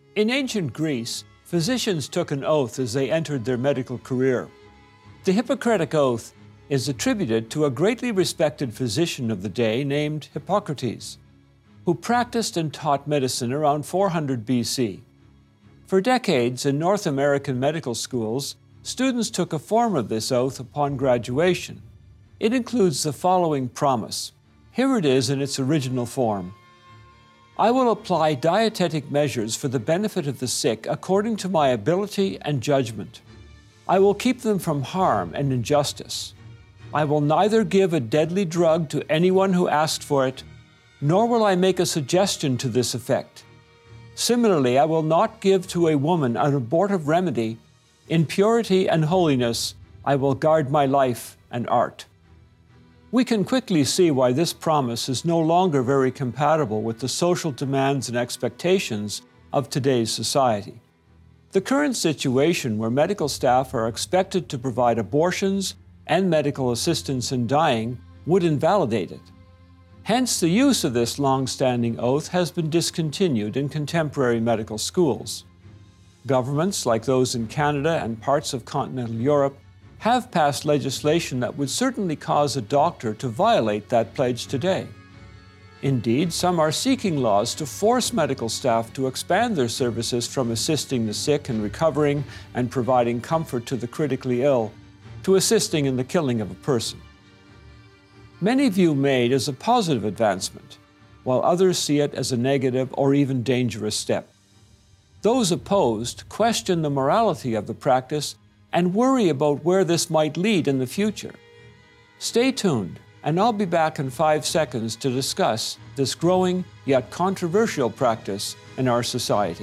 In ancient Greece, physicians took an oath as they entered their medical career. The Hippocratic Oath is attributed to a greatly respected physician of the day named Hippocrates, who practiced and taught medicine around 400 BC. For decades in North American medical schools, students took a form of this oath upon graduation. It includes the following promise. Here it is in its original form. I will apply dietetic measures for the benefit of the sick according to my ability and judgment. I will keep them from harm and injustice. I will neither give a deadly drug to anyone who asked for it, nor will I make a suggestion to this effect. Similarly, I will not give to a woman an abortive remedy. In purity and holiness, I will guard my life and art. We can quickly see why this promise is no longer very compatible with the social demands and expectations of today's society. The current situation where medical staff are expected to provide abortions and medical assistance in dying would invalidate it. Hence, the use of this long-standing oath has been discontinued in contemporary medical schools. Governments, like those in Canada and parts of continental Europe, have passed legislation that would certainly cause a doctor to violate that pledge today. Indeed, some are seeking laws to force medical staff to expand their services from assisting the sick and recovering and providing comfort to the critically ill, to assisting in the killing of a person. Many view MAID as a positive advancement, while others see it as a negative or even dangerous step. Those opposed question the morality of the practice and worry about where this might lead in the future. Stay tuned, and I'll be back in 5 seconds to discuss this growing yet controversial practice in our society.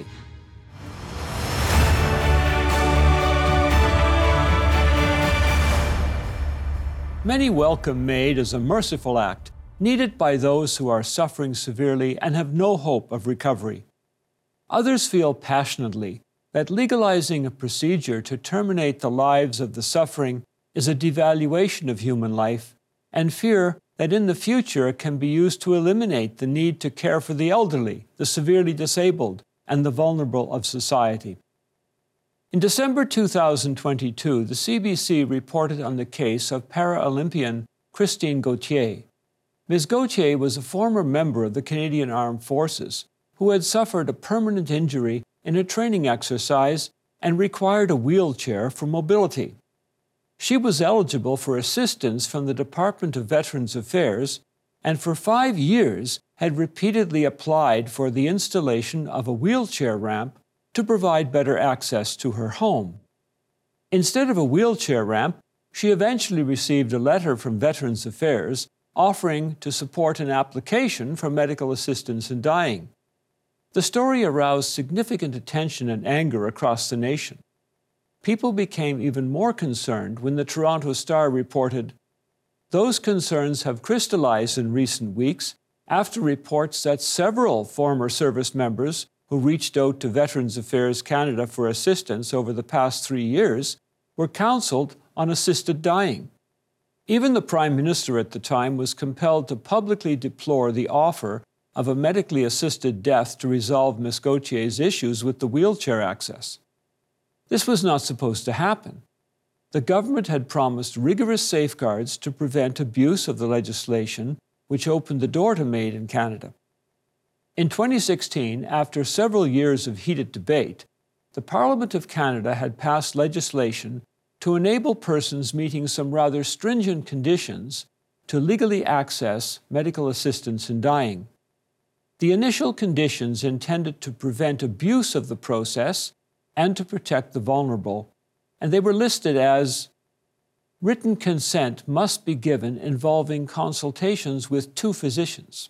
Many welcome MAID as a merciful act needed by those who are suffering severely and have no hope of recovery. Others feel passionately that legalizing a procedure to terminate the lives of the suffering is a devaluation of human life, and fear that in the future it can be used to eliminate the need to care for the elderly, the severely disabled, and the vulnerable of society. In December 2022, the CBC reported on the case of Paralympian Christine Gauthier. Ms. Gauthier was a former member of the Canadian Armed Forces who had suffered a permanent injury in a training exercise and required a wheelchair for mobility. She was eligible for assistance from the Department of Veterans Affairs and for 5 years had repeatedly applied for the installation of a wheelchair ramp to provide better access to her home. Instead of a wheelchair ramp, she eventually received a letter from Veterans Affairs offering to support an application for medical assistance in dying. The story aroused significant attention and anger across the nation. People became even more concerned when the Toronto Star reported, "Those concerns have crystallized in recent weeks after reports that several former service members who reached out to Veterans Affairs Canada for assistance over the past 3 years were counseled on assisted dying." Even the Prime Minister at the time was compelled to publicly deplore the offer of a medically assisted death to resolve Ms. Gauthier's issues with the wheelchair access. This was not supposed to happen. The government had promised rigorous safeguards to prevent abuse of the legislation, which opened the door to MAID in Canada. In 2016, after several years of heated debate, the Parliament of Canada had passed legislation to enable persons meeting some rather stringent conditions to legally access medical assistance in dying. The initial conditions intended to prevent abuse of the process and to protect the vulnerable, and they were listed as written consent must be given involving consultations with 2 physicians.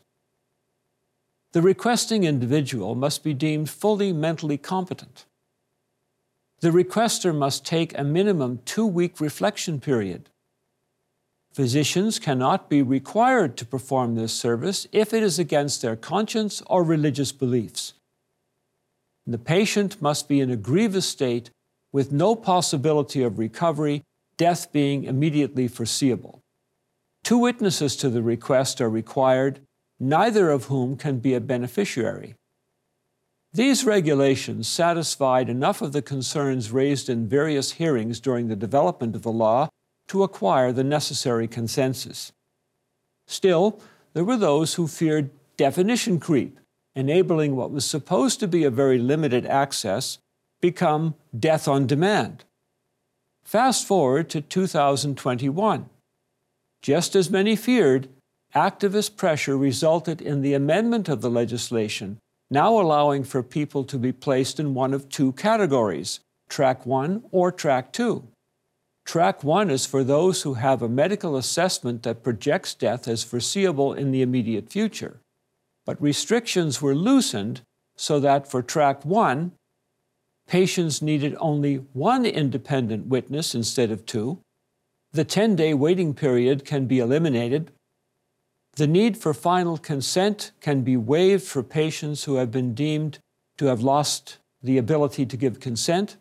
The requesting individual must be deemed fully mentally competent. The requester must take a minimum 2-week reflection period. Physicians cannot be required to perform this service if it is against their conscience or religious beliefs. The patient must be in a grievous state with no possibility of recovery, death being immediately foreseeable. 2 witnesses to the request are required, neither of whom can be a beneficiary. These regulations satisfied enough of the concerns raised in various hearings during the development of the law to acquire the necessary consensus. Still, there were those who feared definition creep, enabling what was supposed to be a very limited access become death on demand. Fast forward to 2021. Just as many feared, activist pressure resulted in the amendment of the legislation, now allowing for people to be placed in one of two categories, Track 1 or Track 2. Track 1 is for those who have a medical assessment that projects death as foreseeable in the immediate future. But restrictions were loosened so that for Track 1, patients needed only one independent witness instead of two. The 10-day waiting period can be eliminated. The need for final consent can be waived for patients who have been deemed to have lost the ability to give consent.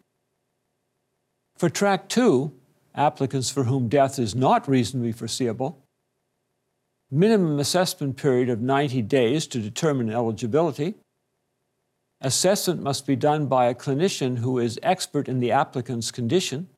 For Track 2, applicants for whom death is not reasonably foreseeable, minimum assessment period of 90 days to determine eligibility. Assessment must be done by a clinician who is expert in the applicant's condition.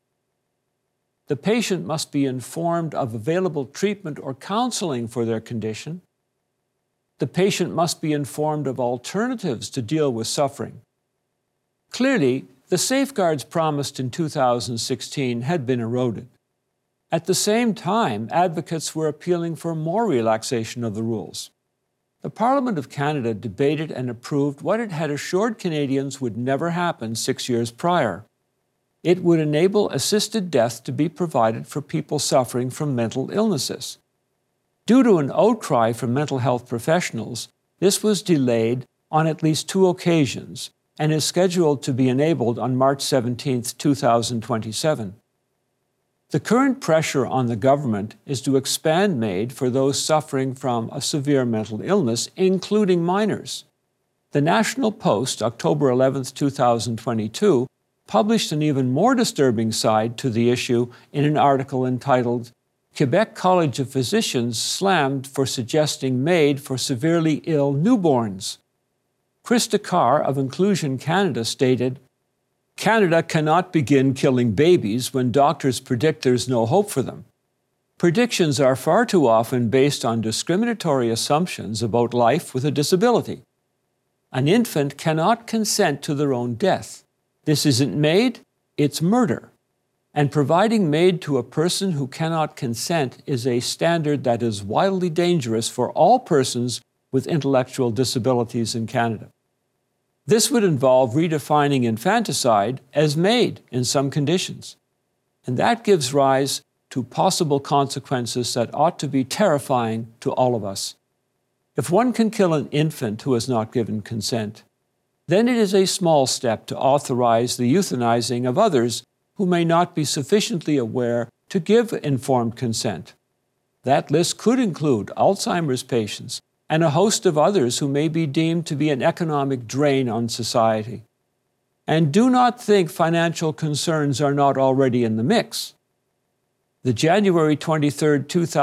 The patient must be informed of available treatment or counseling for their condition. The patient must be informed of alternatives to deal with suffering. Clearly, the safeguards promised in 2016 had been eroded. At the same time, advocates were appealing for more relaxation of the rules. The Parliament of Canada debated and approved what it had assured Canadians would never happen 6 years prior. It would enable assisted death to be provided for people suffering from mental illnesses. Due to an outcry from mental health professionals, this was delayed on at least 2 occasions and is scheduled to be enabled on March 17, 2027. The current pressure on the government is to expand MAID for those suffering from a severe mental illness, including minors. The National Post, October 11, 2022, published an even more disturbing side to the issue in an article entitled, "Quebec College of Physicians Slammed for Suggesting MAID for Severely Ill Newborns." Krista Carr of Inclusion Canada stated, "Canada cannot begin killing babies when doctors predict there's no hope for them. Predictions are far too often based on discriminatory assumptions about life with a disability. An infant cannot consent to their own death. This isn't MAID, it's murder. And providing MAID to a person who cannot consent is a standard that is wildly dangerous for all persons with intellectual disabilities in Canada. This would involve redefining infanticide as MAID in some conditions. And that gives rise to possible consequences that ought to be terrifying to all of us. If one can kill an infant who has not given consent, then it is a small step to authorize the euthanizing of others who may not be sufficiently aware to give informed consent. That list could include Alzheimer's patients and a host of others who may be deemed to be an economic drain on society. And do not think financial concerns are not already in the mix. The January 23,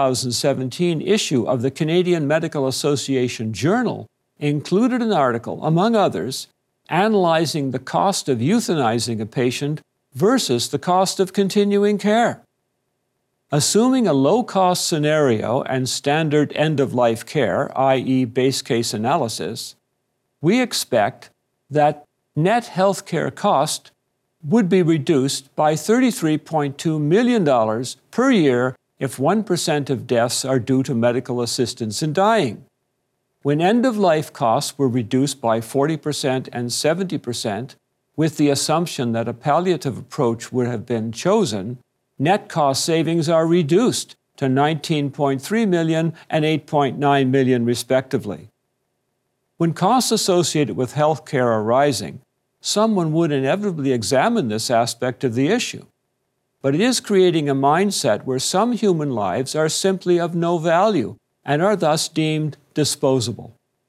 2017 issue of the Canadian Medical Association Journal included an article, among others, analyzing the cost of euthanizing a patient versus the cost of continuing care. Assuming a low-cost scenario and standard end-of-life care, i.e. base case analysis, we expect that net health care cost would be reduced by $33.2 million per year if 1% of deaths are due to medical assistance in dying. When end-of-life costs were reduced by 40% and 70%, with the assumption that a palliative approach would have been chosen, net cost savings are reduced to $19.3 million and $8.9 million, respectively. When costs associated with health care are rising, someone would inevitably examine this aspect of the issue. But it is creating a mindset where some human lives are simply of no value and are thus deemed disposable.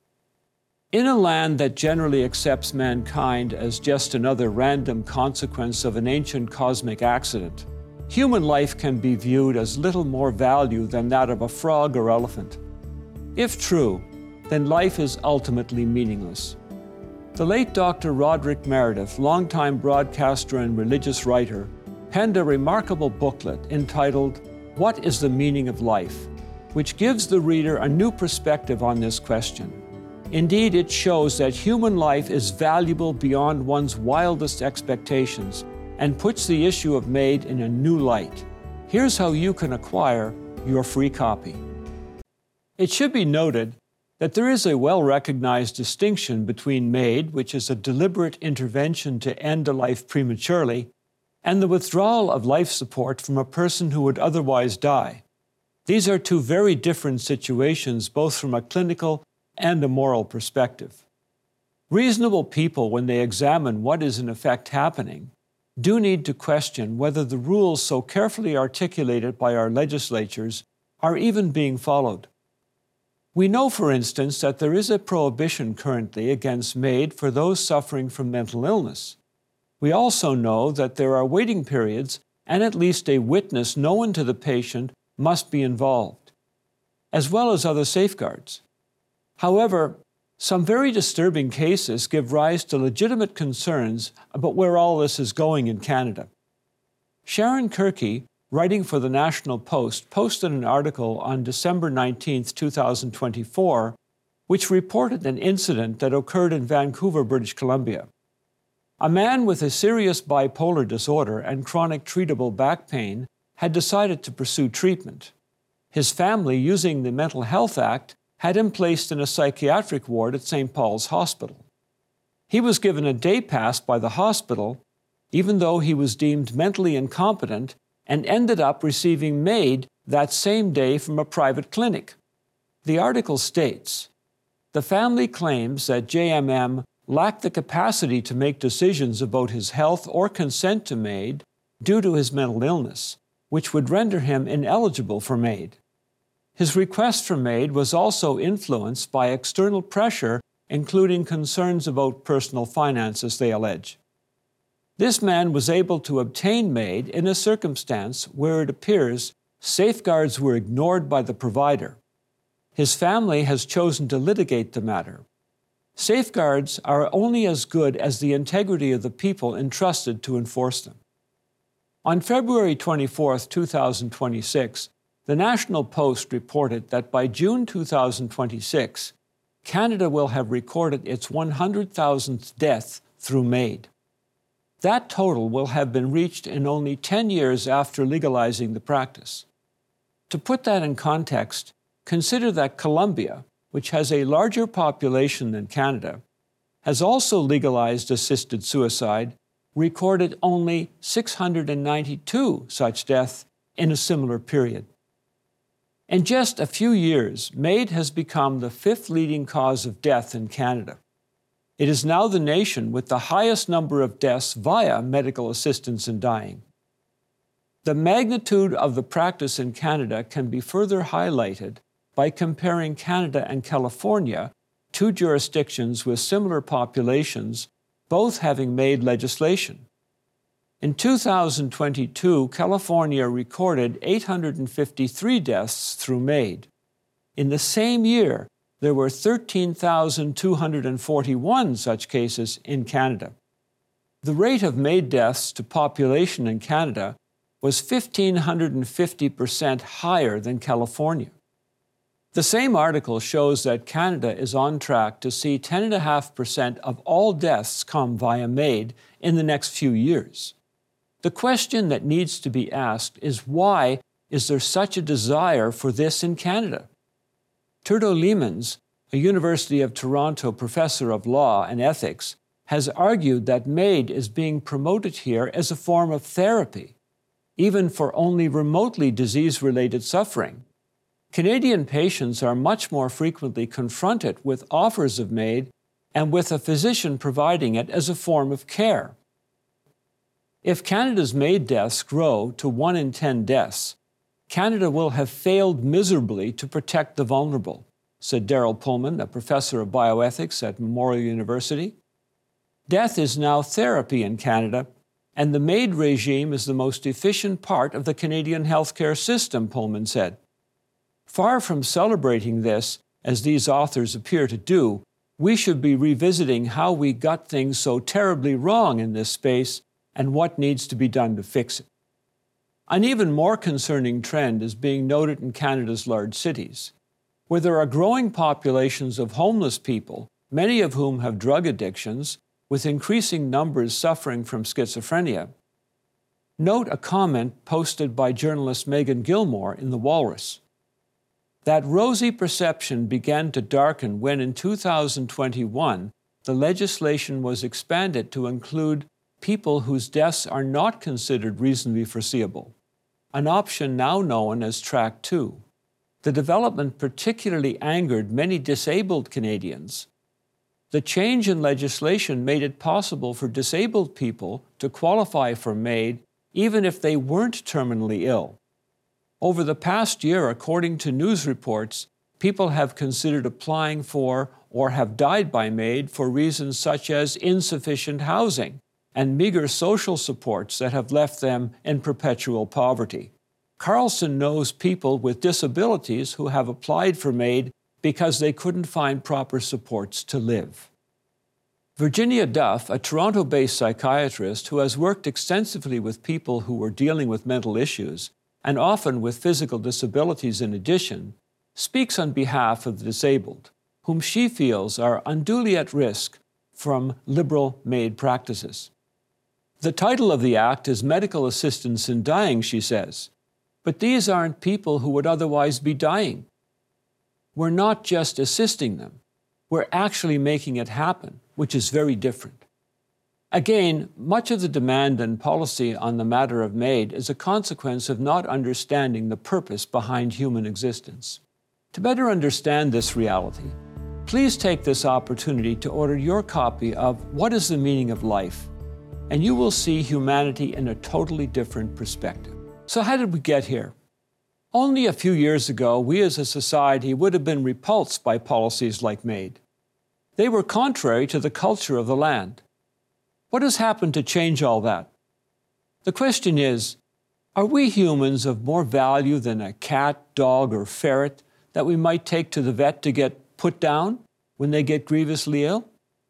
In a land that generally accepts mankind as just another random consequence of an ancient cosmic accident, human life can be viewed as little more value than that of a frog or elephant. If true, then life is ultimately meaningless. The late Dr. Roderick Meredith, longtime broadcaster and religious writer, penned a remarkable booklet entitled, "What is the Meaning of Life?" which gives the reader a new perspective on this question. Indeed, it shows that human life is valuable beyond one's wildest expectations and puts the issue of MAID in a new light. Here's how you can acquire your free copy. It should be noted that there is a well-recognized distinction between MAID, which is a deliberate intervention to end a life prematurely, and the withdrawal of life support from a person who would otherwise die. These are two very different situations, both from a clinical and a moral perspective. Reasonable people, when they examine what is in effect happening, do need to question whether the rules so carefully articulated by our legislatures are even being followed. We know, for instance, that there is a prohibition currently against MAID for those suffering from mental illness. We also know that there are waiting periods and at least a witness known to the patient must be involved, as well as other safeguards. However, some very disturbing cases give rise to legitimate concerns about where all this is going in Canada. Sharon Kirky, writing for the National Post, posted an article on December 19, 2024, which reported an incident that occurred in Vancouver, British Columbia. A man with a serious bipolar disorder and chronic treatable back pain had decided to pursue treatment. His family, using the Mental Health Act, had him placed in a psychiatric ward at St. Paul's Hospital. He was given a day pass by the hospital, even though he was deemed mentally incompetent, and ended up receiving MAID that same day from a private clinic. The article states, "The family claims that JMM lacked the capacity to make decisions about his health or consent to MAID due to his mental illness, which would render him ineligible for MAID. His request for MAID was also influenced by external pressure, including concerns about personal finances, they allege. This man was able to obtain MAID in a circumstance where it appears safeguards were ignored by the provider. His family has chosen to litigate the matter. Safeguards are only as good as the integrity of the people entrusted to enforce them." On February 24, 2026, the National Post reported that by June 2026, Canada will have recorded its 100,000th death through MAID. That total will have been reached in only 10 years after legalizing the practice. To put that in context, consider that Colombia, which has a larger population than Canada, has also legalized assisted suicide, recorded only 692 such deaths in a similar period. In just a few years, MAID has become the 5th leading cause of death in Canada. It is now the nation with the highest number of deaths via medical assistance in dying. The magnitude of the practice in Canada can be further highlighted by comparing Canada and California, two jurisdictions with similar populations, both having MAID legislation. In 2022, California recorded 853 deaths through MAID. In the same year, there were 13,241 such cases in Canada. The rate of MAID deaths to population in Canada was 1,550% higher than California. The same article shows that Canada is on track to see 10.5% of all deaths come via MAID in the next few years. The question that needs to be asked is, why is there such a desire for this in Canada? Turdo Leemans, a University of Toronto professor of law and ethics, has argued that MAID is being promoted here as a form of therapy, even for only remotely disease-related suffering. Canadian patients are much more frequently confronted with offers of MAID and with a physician providing it as a form of care. If Canada's MAID deaths grow to 1 in 10 deaths, Canada will have failed miserably to protect the vulnerable, said Daryl Pullman, a professor of bioethics at Memorial University. Death is now therapy in Canada, and the MAID regime is the most efficient part of the Canadian healthcare system, Pullman said. Far from celebrating this, as these authors appear to do, we should be revisiting how we got things so terribly wrong in this space and what needs to be done to fix it. An even more concerning trend is being noted in Canada's large cities, where there are growing populations of homeless people, many of whom have drug addictions, with increasing numbers suffering from schizophrenia. Note a comment posted by journalist Megan Gilmore in The Walrus. That rosy perception began to darken when in 2021 the legislation was expanded to include people whose deaths are not considered reasonably foreseeable, an option now known as Track 2. The development particularly angered many disabled Canadians. The change in legislation made it possible for disabled people to qualify for MAID even if they weren't terminally ill. Over the past year, according to news reports, people have considered applying for or have died by MAID for reasons such as insufficient housing and meager social supports that have left them in perpetual poverty. Carlson knows people with disabilities who have applied for MAID because they couldn't find proper supports to live. Virginia Duff, a Toronto-based psychiatrist who has worked extensively with people who were dealing with mental issues, and often with physical disabilities in addition, speaks on behalf of the disabled, whom she feels are unduly at risk from liberal MAID practices. The title of the act is Medical Assistance in Dying, she says, but these aren't people who would otherwise be dying. We're not just assisting them, we're actually making it happen, which is very different. Again, much of the demand and policy on the matter of MAID is a consequence of not understanding the purpose behind human existence. To better understand this reality, please take this opportunity to order your copy of What is the Meaning of Life? And you will see humanity in a totally different perspective. So how did we get here? Only a few years ago, we as a society would have been repulsed by policies like MAID. They were contrary to the culture of the land. What has happened to change all that? The question is, are we humans of more value than a cat, dog, or ferret that we might take to the vet to get put down when they get grievously ill?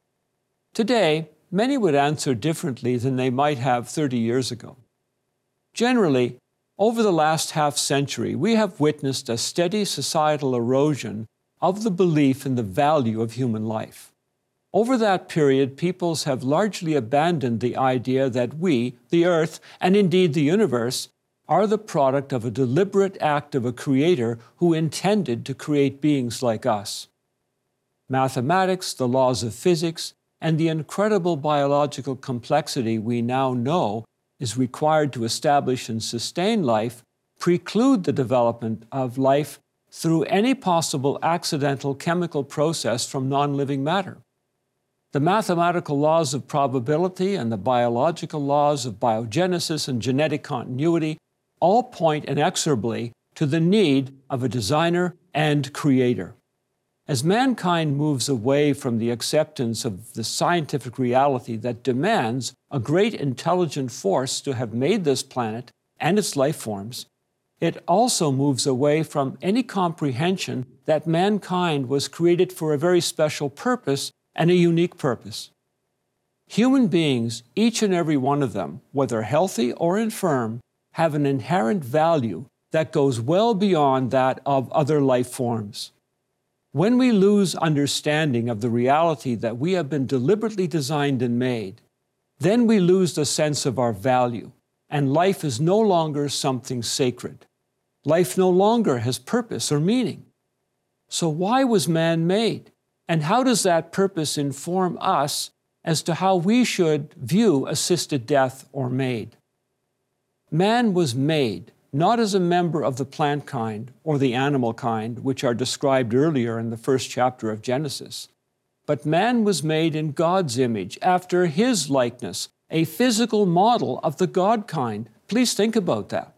Today, many would answer differently than they might have 30 years ago. Generally, over the last half-century, we have witnessed a steady societal erosion of the belief in the value of human life. Over that period, peoples have largely abandoned the idea that we, the Earth, and indeed the universe, are the product of a deliberate act of a creator who intended to create beings like us. Mathematics, the laws of physics, and the incredible biological complexity we now know is required to establish and sustain life preclude the development of life through any possible accidental chemical process from non-living matter. The mathematical laws of probability and the biological laws of biogenesis and genetic continuity all point inexorably to the need of a designer and creator. As mankind moves away from the acceptance of the scientific reality that demands a great intelligent force to have made this planet and its life forms, it also moves away from any comprehension that mankind was created for a very special purpose and a unique purpose. Human beings, each and every one of them, whether healthy or infirm, have an inherent value that goes well beyond that of other life forms. When we lose understanding of the reality that we have been deliberately designed and made, then we lose the sense of our value, and life is no longer something sacred. Life no longer has purpose or meaning. So why was man made? And how does that purpose inform us as to how we should view assisted death or MAID? Man was made not as a member of the plant kind or the animal kind, which are described earlier in the first chapter of Genesis, but man was made in God's image, after His likeness, a physical model of the God kind. Please think about that.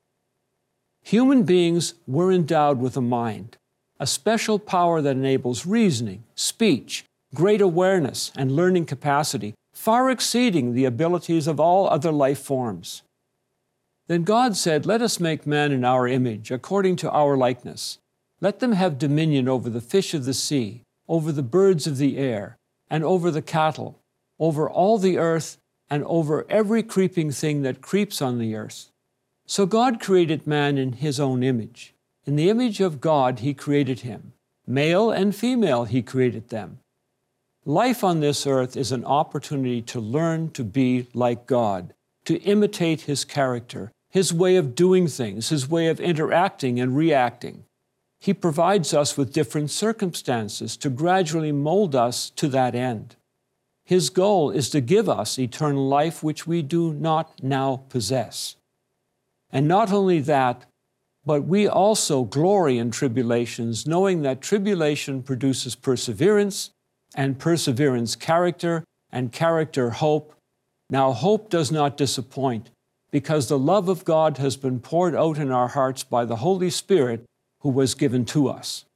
Human beings were endowed with a mind, a special power that enables reasoning, speech, great awareness, and learning capacity, far exceeding the abilities of all other life forms. Then God said, "Let us make man in our image, according to our likeness. Let them have dominion over the fish of the sea, over the birds of the air, and over the cattle, over all the earth, and over every creeping thing that creeps on the earth. So God created man in his own image. In the image of God he created him. Male and female he created them. Life on this earth is an opportunity to learn to be like God, to imitate his character, his way of doing things, his way of interacting and reacting. He provides us with different circumstances to gradually mold us to that end. His goal is to give us eternal life which we do not now possess. And not only that, but we also glory in tribulations, knowing that tribulation produces perseverance, and perseverance character, and character hope. Now hope does not disappoint, because the love of God has been poured out in our hearts by the Holy Spirit who was given to us.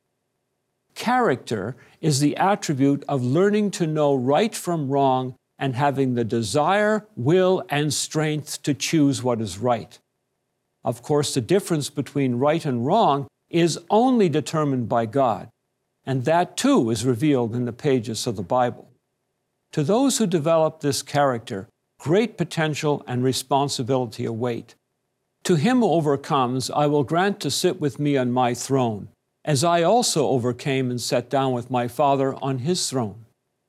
Character is the attribute of learning to know right from wrong and having the desire, will, and strength to choose what is right. Of course, the difference between right and wrong is only determined by God, and that too is revealed in the pages of the Bible. To those who develop this character, great potential and responsibility await. To him who overcomes, I will grant to sit with me on my throne, as I also overcame and sat down with my Father on his throne.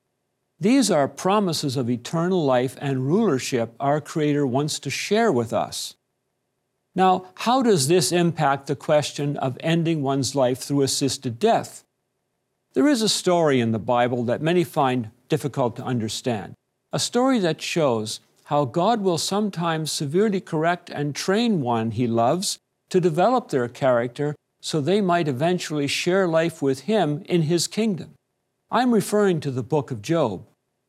These are promises of eternal life and rulership our Creator wants to share with us. Now, how does this impact the question of ending one's life through assisted death? There is a story in the Bible that many find difficult to understand, a story that shows how God will sometimes severely correct and train one he loves to develop their character so they might eventually share life with him in his kingdom. I'm referring to the book of Job.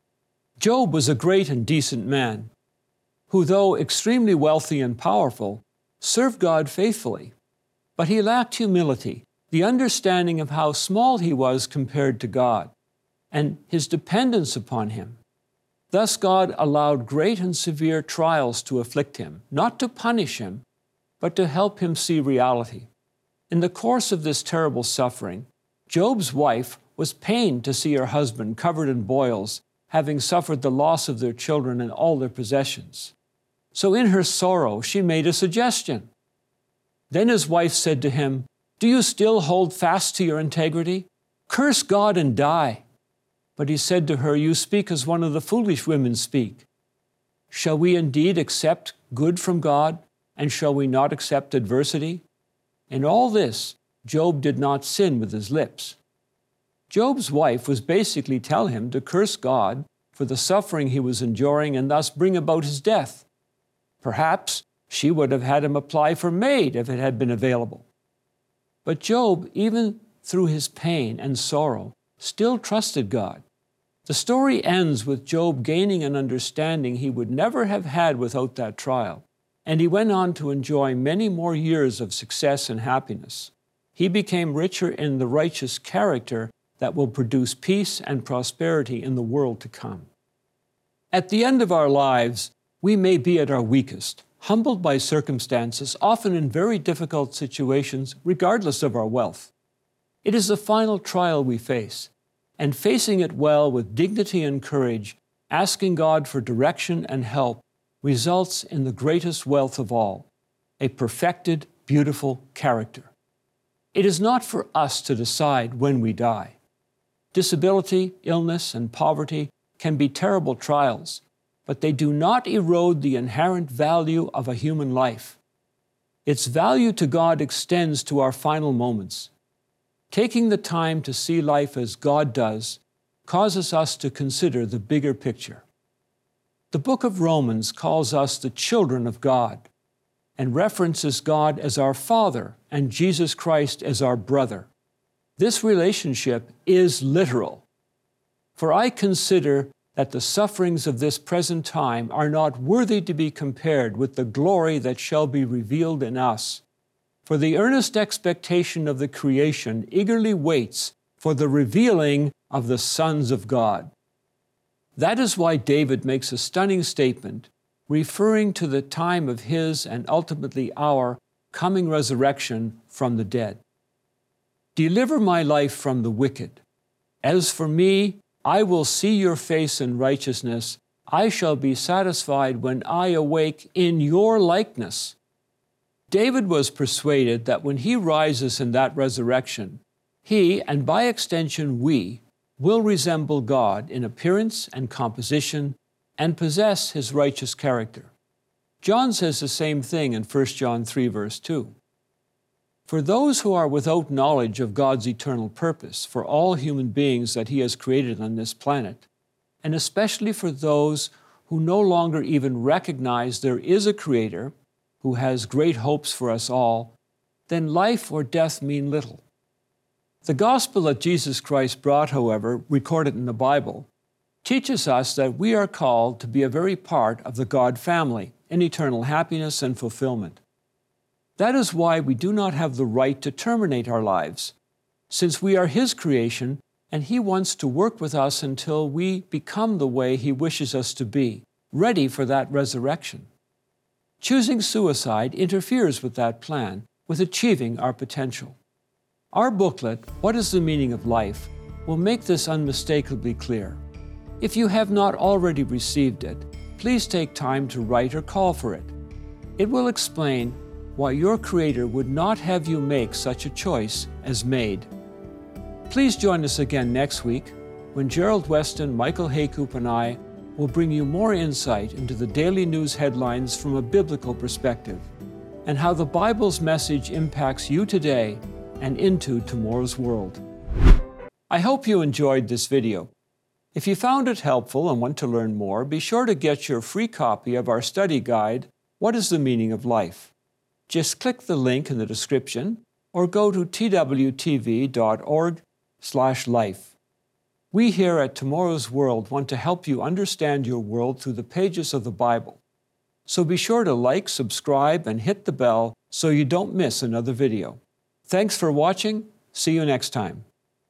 Job was a great and decent man who, though extremely wealthy and powerful, served God faithfully. But he lacked humility, the understanding of how small he was compared to God, and his dependence upon him. Thus God allowed great and severe trials to afflict him, not to punish him, but to help him see reality. In the course of this terrible suffering, Job's wife was pained to see her husband covered in boils, having suffered the loss of their children and all their possessions. So in her sorrow, she made a suggestion. Then his wife said to him, "Do you still hold fast to your integrity? Curse God and die." But he said to her, "You speak as one of the foolish women speak. Shall we indeed accept good from God, and shall we not accept adversity?" In all this, Job did not sin with his lips. Job's wife was basically telling him to curse God for the suffering he was enduring and thus bring about his death. Perhaps she would have had him apply for maid if it had been available. But Job, even through his pain and sorrow, still trusted God. The story ends with Job gaining an understanding he would never have had without that trial, and he went on to enjoy many more years of success and happiness. He became richer in the righteous character that will produce peace and prosperity in the world to come. At the end of our lives, we may be at our weakest, humbled by circumstances, often in very difficult situations, regardless of our wealth. It is the final trial we face, and facing it well with dignity and courage, asking God for direction and help, results in the greatest wealth of all, a perfected, beautiful character. It is not for us to decide when we die. Disability, illness, and poverty can be terrible trials, but they do not erode the inherent value of a human life. Its value to God extends to our final moments. Taking the time to see life as God does causes us to consider the bigger picture. The book of Romans calls us the children of God and references God as our Father and Jesus Christ as our brother. This relationship is literal. For I consider that the sufferings of this present time are not worthy to be compared with the glory that shall be revealed in us. For the earnest expectation of the creation eagerly waits for the revealing of the sons of God. That is why David makes a stunning statement, referring to the time of his and ultimately our coming resurrection from the dead. Deliver my life from the wicked. As for me, I will see your face in righteousness. I shall be satisfied when I awake in your likeness. David was persuaded that when he rises in that resurrection, he, and by extension we, will resemble God in appearance and composition and possess his righteous character. John says the same thing in 1 John 3, verse 2. For those who are without knowledge of God's eternal purpose for all human beings that he has created on this planet, and especially for those who no longer even recognize there is a Creator who has great hopes for us all, then life or death mean little. The gospel that Jesus Christ brought, however, recorded in the Bible, teaches us that we are called to be a very part of the God family in eternal happiness and fulfillment. That is why we do not have the right to terminate our lives, since we are His creation and He wants to work with us until we become the way He wishes us to be, ready for that resurrection. Choosing suicide interferes with that plan, with achieving our potential. Our booklet, What is the Meaning of Life?, will make this unmistakably clear. If you have not already received it, please take time to write or call for it. It will explain why your Creator would not have you make such a choice as made. Please join us again next week when Gerald Weston, Michael Haycoop, and I will bring you more insight into the daily news headlines from a biblical perspective and how the Bible's message impacts you today and into tomorrow's world. I hope you enjoyed this video. If you found it helpful and want to learn more, be sure to get your free copy of our study guide, What is the Meaning of Life? Just click the link in the description or go to twtv.org/life. We here at Tomorrow's World want to help you understand your world through the pages of the Bible. So be sure to like, subscribe, and hit the bell so you don't miss another video. Thanks for watching. See you next time.